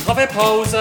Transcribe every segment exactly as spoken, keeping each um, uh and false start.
Kaffeepause!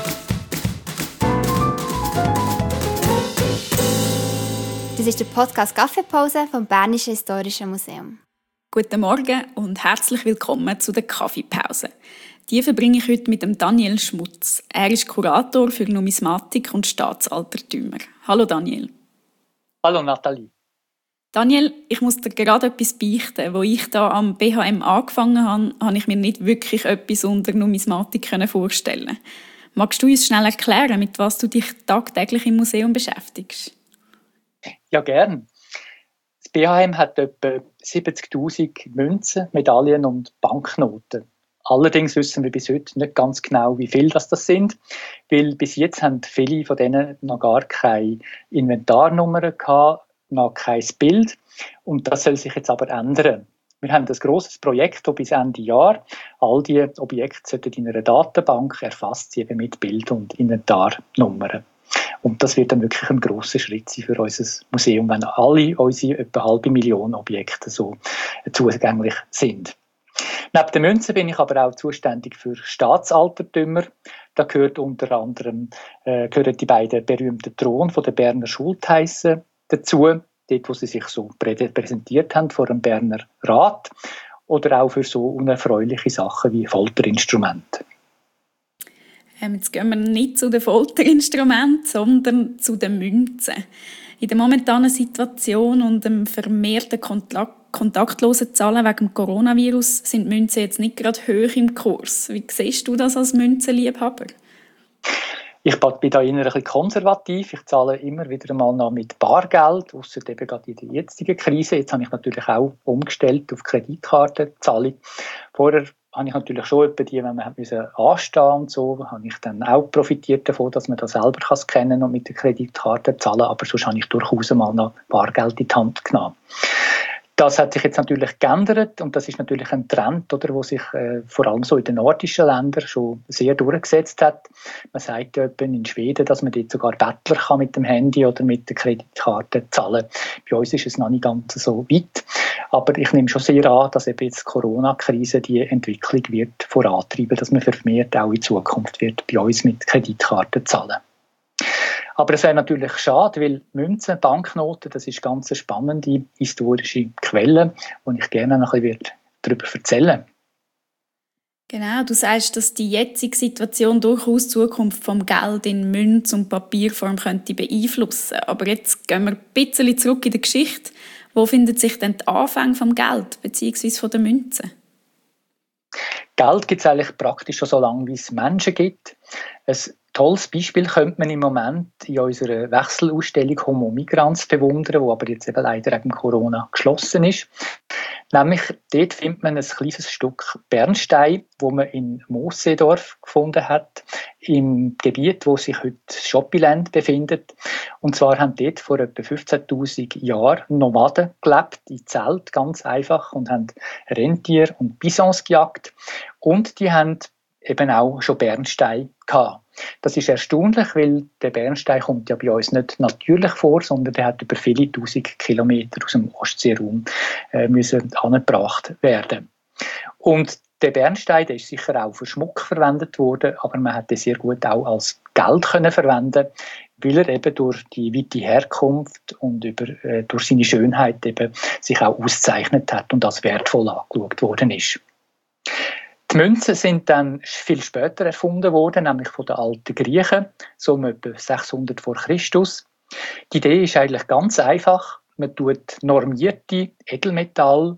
Das ist der Podcast Kaffeepause vom Bernischen Historischen Museum. Guten Morgen und herzlich willkommen zu der Kaffeepause. Die verbringe ich heute mit dem Daniel Schmutz. Er ist Kurator für Numismatik und Staatsaltertümer. Hallo Daniel. Hallo Nathalie. Daniel, ich muss dir gerade etwas beichten. Als ich da am B H M angefangen habe, konnte ich mir nicht wirklich etwas unter Numismatik vorstellen. Magst du uns schnell erklären, mit was du dich tagtäglich im Museum beschäftigst? Ja, gern. Das B H M hat etwa siebzigtausend Münzen, Medaillen und Banknoten. Allerdings wissen wir bis heute nicht ganz genau, wie viel das, das sind, weil bis jetzt haben viele von denen noch gar keine Inventarnummern gehabt, noch kein Bild, und das soll sich jetzt aber ändern. Wir haben ein grosses Projekt, das bis Ende Jahr all diese Objekte in einer Datenbank erfasst eben mit Bild- und Inventarnummern. Und das wird dann wirklich ein grosser Schritt sein für unser Museum, wenn alle unsere etwa halbe Million Objekte so zugänglich sind. Neben den Münzen bin ich aber auch zuständig für Staatsaltertümer. Da gehört unter anderem äh, gehören die beiden berühmten Thronen von der Berner Schultheissen dazu, dort, wo sie sich so präsentiert haben vor dem Berner Rat, oder auch für so unerfreuliche Sachen wie Folterinstrumente. Ähm, jetzt gehen wir nicht zu den Folterinstrumenten, sondern zu den Münzen. In der momentanen Situation und dem vermehrten Kontakt kontaktlosen Zahlen wegen dem Coronavirus sind Münzen jetzt nicht gerade hoch im Kurs. Wie siehst du das als Münzenliebhaber? Ich bin da eher ein bisschen konservativ. Ich zahle immer wieder mal noch mit Bargeld, ausser eben gerade in der jetzigen Krise. Jetzt habe ich natürlich auch umgestellt auf Kreditkartenzahlung. Vorher habe ich natürlich schon etwa die, wenn man anstehen musste und so, habe ich dann auch profitiert davon, dass man das selber scannen kann und mit der Kreditkarte zahlen. Aber sonst habe ich durchaus mal noch Bargeld in die Hand genommen. Das hat sich jetzt natürlich geändert, und das ist natürlich ein Trend, oder, wo sich äh, vor allem so in den nordischen Ländern schon sehr durchgesetzt hat. Man sagt ja in Schweden, dass man dort sogar Bettler kann mit dem Handy oder mit der Kreditkarte zahlen. Bei uns ist es noch nicht ganz so weit, aber ich nehme schon sehr an, dass eben jetzt die Corona-Krise die Entwicklung wird vorantreiben, dass man vermehrt auch in Zukunft wird bei uns mit Kreditkarten zahlen. Aber es wäre natürlich schade, weil Münzen, Banknoten, das ist ganz eine spannende historische Quelle, die ich gerne noch ein bisschen darüber erzählen. Genau, du sagst, dass die jetzige Situation durchaus die Zukunft vom Geld in Münz- und Papierform könnte beeinflussen. Aber jetzt gehen wir ein bisschen zurück in die Geschichte. Wo findet sich denn der Anfang vom Geld bzw. von den Münzen? Geld gibt es eigentlich praktisch schon so lange, wie es Menschen gibt. Ein tolles Beispiel könnte man im Moment in unserer Wechselausstellung Homo Migrans bewundern, die aber jetzt eben leider wegen Corona geschlossen ist. Nämlich dort findet man ein kleines Stück Bernstein, wo man in Moosseedorf gefunden hat, im Gebiet, wo sich heute Schoppiland befindet. Und zwar haben dort vor etwa fünfzehntausend Jahren Nomaden gelebt, in Zelt, ganz einfach, und haben Rentier und Bisons gejagt. Und die haben eben auch schon Bernstein gehabt. Das ist erstaunlich, weil der Bernstein kommt ja bei uns nicht natürlich vor, sondern der hat über viele tausend Kilometer aus dem Ostseeraum äh, müssen angebracht werden. Und der Bernstein, der ist sicher auch für Schmuck verwendet worden, aber man hat den sehr gut auch als Geld können verwenden, weil er eben durch die weite Herkunft und über, äh, durch seine Schönheit eben sich auch auszeichnet hat und als wertvoll angeschaut worden ist. Die Münzen sind dann viel später erfunden worden, nämlich von den alten Griechen, so um etwa sechshundert vor Christus. Die Idee ist eigentlich ganz einfach. Man tut normierte Edelmetallstücke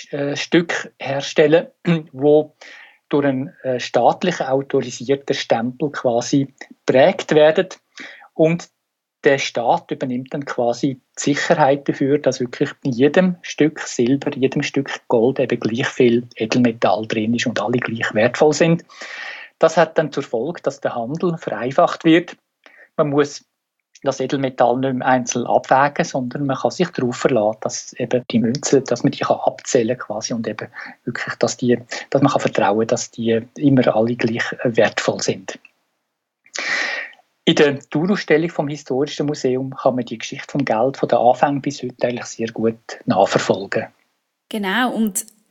herstellen, wo durch einen staatlich autorisierten Stempel quasi geprägt werden. Und der Staat übernimmt dann quasi die Sicherheit dafür, dass wirklich in jedem Stück Silber, jedem Stück Gold eben gleich viel Edelmetall drin ist und alle gleich wertvoll sind. Das hat dann zur Folge, dass der Handel vereinfacht wird. Man muss das Edelmetall nicht mehr einzeln abwägen, sondern man kann sich darauf verlassen, dass eben die Münzen, dass man die kann abzählen quasi und eben wirklich, dass die, dass man kann vertrauen, dass die immer alle gleich wertvoll sind. In der Dauerausstellung vom Historischen Museum kann man die Geschichte vom Geld von den Anfängen bis heute eigentlich sehr gut nachverfolgen. Genau, und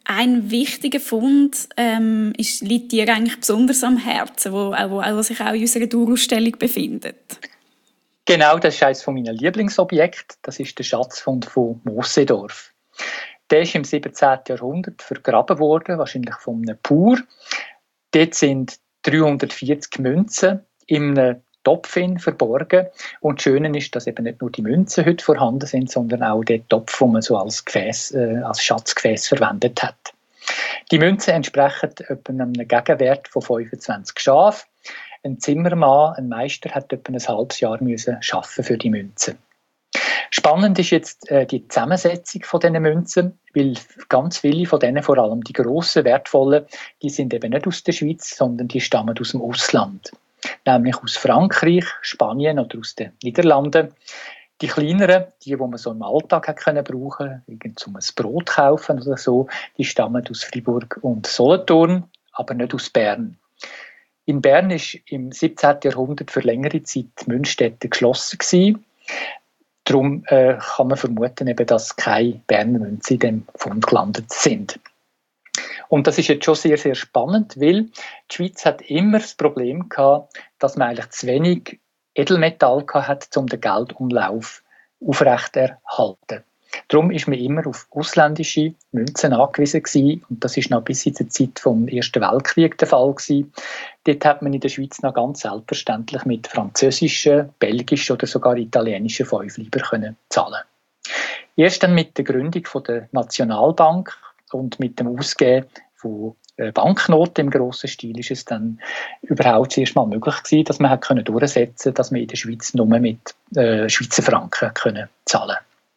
ein wichtiger Fund ähm, ist, liegt dir eigentlich besonders am Herzen, wo, wo, wo sich auch in unserer Dauerausstellung befindet. Genau, das ist eines meiner Lieblingsobjekte. Das ist der Schatzfund von Moosseedorf. Der ist im siebzehnten Jahrhundert vergraben worden, wahrscheinlich von einem Bauer. Dort sind dreihundertvierzig Münzen in einem Topf verborgen. Und das Schöne ist, dass eben nicht nur die Münzen heute vorhanden sind, sondern auch der Topf, den man so als, Gefäß, äh, als Schatzgefäß verwendet hat. Die Münzen entsprechen etwa einem Gegenwert von fünfundzwanzig Schafen. Ein Zimmermann, ein Meister, hat etwa ein halbes Jahr müssen arbeiten für die Münzen. Spannend ist jetzt äh, die Zusammensetzung von diesen Münzen, weil ganz viele von denen, vor allem die grossen, wertvollen, die sind eben nicht aus der Schweiz, sondern die stammen aus dem Ausland. Nämlich aus Frankreich, Spanien oder aus den Niederlanden. Die kleineren, die, die man so im Alltag hat können brauchen, irgend zum ein Brot kaufen oder so, die stammen aus Freiburg und Solothurn, aber nicht aus Bern. In Bern war im siebzehnten Jahrhundert für längere Zeit die Münzstätte geschlossen gewesen. Darum äh, kann man vermuten, eben, dass keine Berner Münzen in dem Fund gelandet sind. Und das ist jetzt schon sehr, sehr spannend, weil die Schweiz hat immer das Problem gehabt, dass man eigentlich zu wenig Edelmetall hat, um den Geldumlauf aufrechterhalten. Darum ist man immer auf ausländische Münzen angewiesen gewesen. Und das ist noch bis in der Zeit vom Ersten Weltkrieg der Fall gewesen. Dort hat man in der Schweiz noch ganz selbstverständlich mit französischen, belgischen oder sogar italienischen Fünfliber können zahlen. Erst dann mit der Gründung von der Nationalbank und mit dem Ausgeben von Banknoten im grossen Stil ist es dann überhaupt zuerst mal möglich gewesen, dass man hat können durchsetzen, dass man in der Schweiz nur mit äh, Schweizer Franken können zahlen.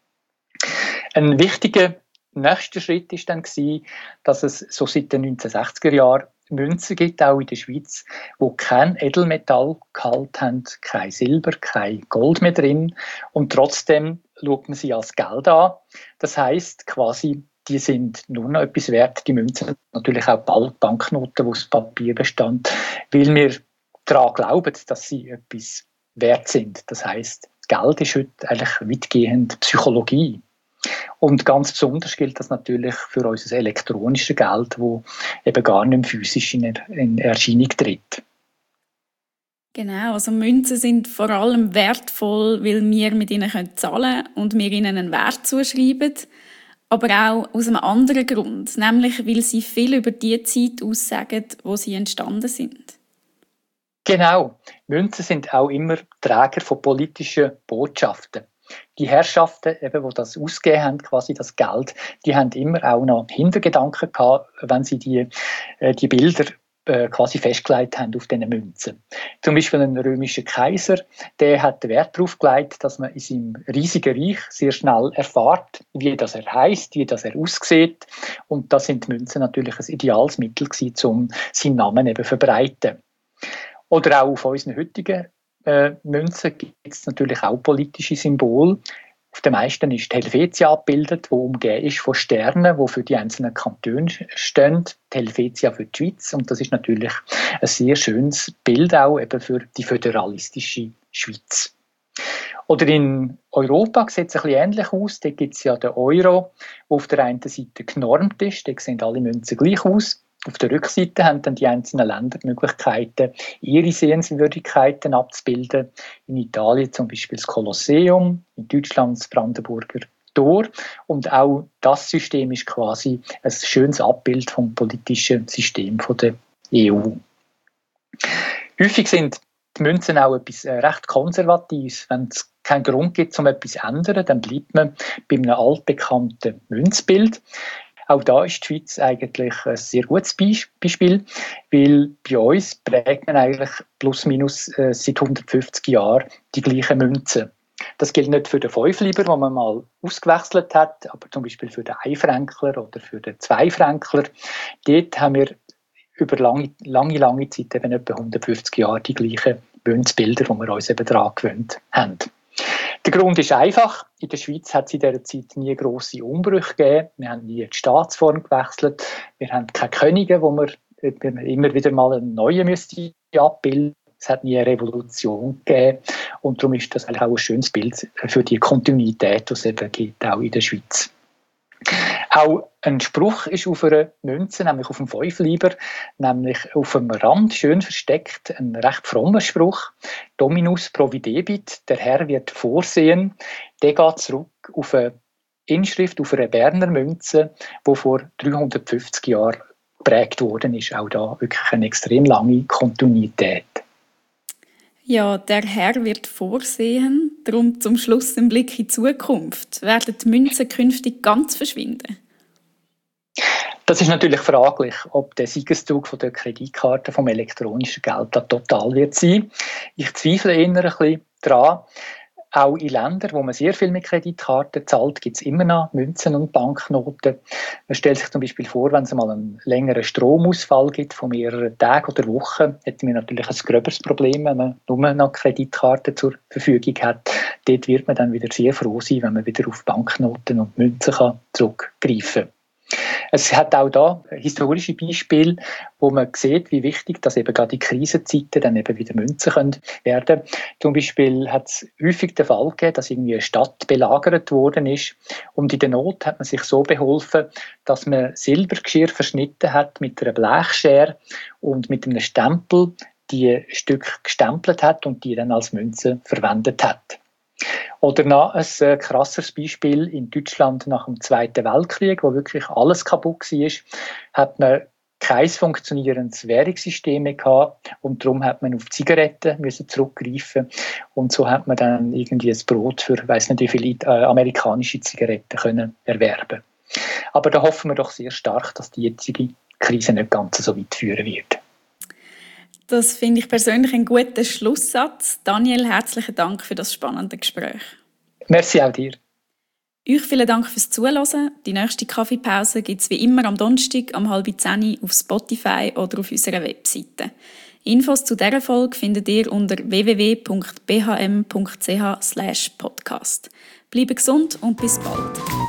Ein wichtiger nächster Schritt ist dann gewesen, dass es so seit den neunzehnhundertsechziger Jahren Münzen gibt, auch in der Schweiz, wo kein Edelmetallgehalt haben, kein Silber, kein Gold mehr drin und trotzdem schaut man sie als Geld an. Das heisst quasi, die sind nur noch etwas wert, die Münzen, natürlich auch bald Banknoten, wo das Papier bestand, weil wir daran glauben, dass sie etwas wert sind. Das heisst, Geld ist heute eigentlich weitgehend Psychologie. Und ganz besonders gilt das natürlich für unser elektronisches Geld, das eben gar nicht physisch in, er in Erscheinung tritt. Genau, also Münzen sind vor allem wertvoll, weil wir mit ihnen zahlen können und wir ihnen einen Wert zuschreiben. Aber auch aus einem anderen Grund, nämlich weil sie viel über die Zeit aussagen, wo sie entstanden sind. Genau, Münzen sind auch immer Träger von politischen Botschaften. Die Herrschaften, eben, die das ausgegeben haben, quasi das Geld, die haben immer auch noch Hintergedanken gehabt, wenn sie die, äh, die Bilder äh, quasi festgelegt haben auf diesen Münzen. Zum Beispiel ein römischer Kaiser, der hat Wert darauf gelegt, dass man in seinem riesigen Reich sehr schnell erfährt, wie das er heisst, wie das er aussieht. Und da sind die Münzen natürlich ein ideales Mittel gewesen, um seinen Namen eben zu verbreiten. Oder auch auf unseren heutigen Äh, Münzen gibt es natürlich auch politische Symbole. Auf den meisten ist die Helvetia abgebildet, die umgeben ist von Sternen, die für die einzelnen Kantone stehen. Die Helvetia für die Schweiz. Und das ist natürlich ein sehr schönes Bild auch eben für die föderalistische Schweiz. Oder in Europa sieht es ein bisschen ähnlich aus. Da gibt es ja den Euro, der auf der einen Seite genormt ist. Da sehen alle Münzen gleich aus. Auf der Rückseite haben dann die einzelnen Länder die Möglichkeiten, ihre Sehenswürdigkeiten abzubilden. In Italien zum Beispiel das Kolosseum, in Deutschland das Brandenburger Tor. Und auch das System ist quasi ein schönes Abbild vom politischen System der E U. Häufig sind die Münzen auch etwas recht Konservatives. Wenn es keinen Grund gibt, um etwas zu ändern, dann bleibt man bei einem altbekannten Münzbild. Auch da ist die Schweiz eigentlich ein sehr gutes Beispiel, weil bei uns prägt man eigentlich plus minus äh, seit hundertfünfzig Jahren die gleichen Münzen. Das gilt nicht für den Fünfliber, den man mal ausgewechselt hat, aber zum Beispiel für den Einfränkler oder für den Zweifränkler. Dort haben wir über lange, lange, lange Zeit, eben etwa hundertfünfzig Jahre, die gleichen Münzbilder, die wir uns eben daran gewöhnt haben. Der Grund ist einfach. In der Schweiz hat es in dieser Zeit nie grosse Umbrüche gegeben. Wir haben nie die Staatsform gewechselt. Wir haben keine Könige, wo wir immer wieder mal einen neuen müsste abbilden. Es hat nie eine Revolution gegeben. Und darum ist das eigentlich auch ein schönes Bild für die Kontinuität, die es eben gibt, auch in der Schweiz. Auch ein Spruch ist auf einer Münze, nämlich auf dem Fünfliber, nämlich auf dem Rand schön versteckt, ein recht frommer Spruch. Dominus providebit, der Herr wird vorsehen. Der geht zurück auf eine Inschrift, auf einer Berner Münze, die vor dreihundertfünfzig Jahren geprägt worden ist. Auch da wirklich eine extrem lange Kontinuität. Ja, der Herr wird vorsehen. Darum zum Schluss ein Blick in die Zukunft. Werden die Münzen künftig ganz verschwinden? Das ist natürlich fraglich, ob der Siegeszug von der Kreditkarte vom elektronischen Geld da total wird sein. Ich zweifle eher ein bisschen daran. Auch in Ländern, wo man sehr viel mit Kreditkarten zahlt, gibt es immer noch Münzen und Banknoten. Man stellt sich zum Beispiel vor, wenn es mal einen längeren Stromausfall gibt von mehreren Tagen oder Wochen, hätten wir natürlich ein gröberes Problem, wenn man nur noch Kreditkarten zur Verfügung hat. Dort wird man dann wieder sehr froh sein, wenn man wieder auf Banknoten und Münzen kann zurückgreifen kann. Es hat auch da historische Beispiele, wo man sieht, wie wichtig, dass eben gerade in Krisenzeiten dann eben wieder Münzen können werden. Zum Beispiel hat es häufig den Fall gegeben, dass irgendwie eine Stadt belagert worden ist und in der Not hat man sich so beholfen, dass man Silbergeschirr verschnitten hat mit einer Blechschere und mit einem Stempel die Stücke gestempelt hat und die dann als Münze verwendet hat. Oder noch ein äh, krasses Beispiel in Deutschland nach dem Zweiten Weltkrieg, wo wirklich alles kaputt war, hat man kein funktionierendes Währungssystem mehr gehabt und darum hat man auf Zigaretten müssen zurückgreifen und so hat man dann irgendwie ein Brot für, ich weiss nicht wie viele äh, amerikanische Zigaretten können erwerben. Aber da hoffen wir doch sehr stark, dass die jetzige Krise nicht ganz so weit führen wird. Das finde ich persönlich einen guten Schlusssatz. Daniel, herzlichen Dank für das spannende Gespräch. Merci auch dir. Euch vielen Dank fürs Zuhören. Die nächste Kaffeepause gibt es wie immer am Donnerstag um halb zehn auf Spotify oder auf unserer Webseite. Infos zu dieser Folge findet ihr unter w w w punkt b h m punkt c h slash podcast. Bleibt gesund und bis bald.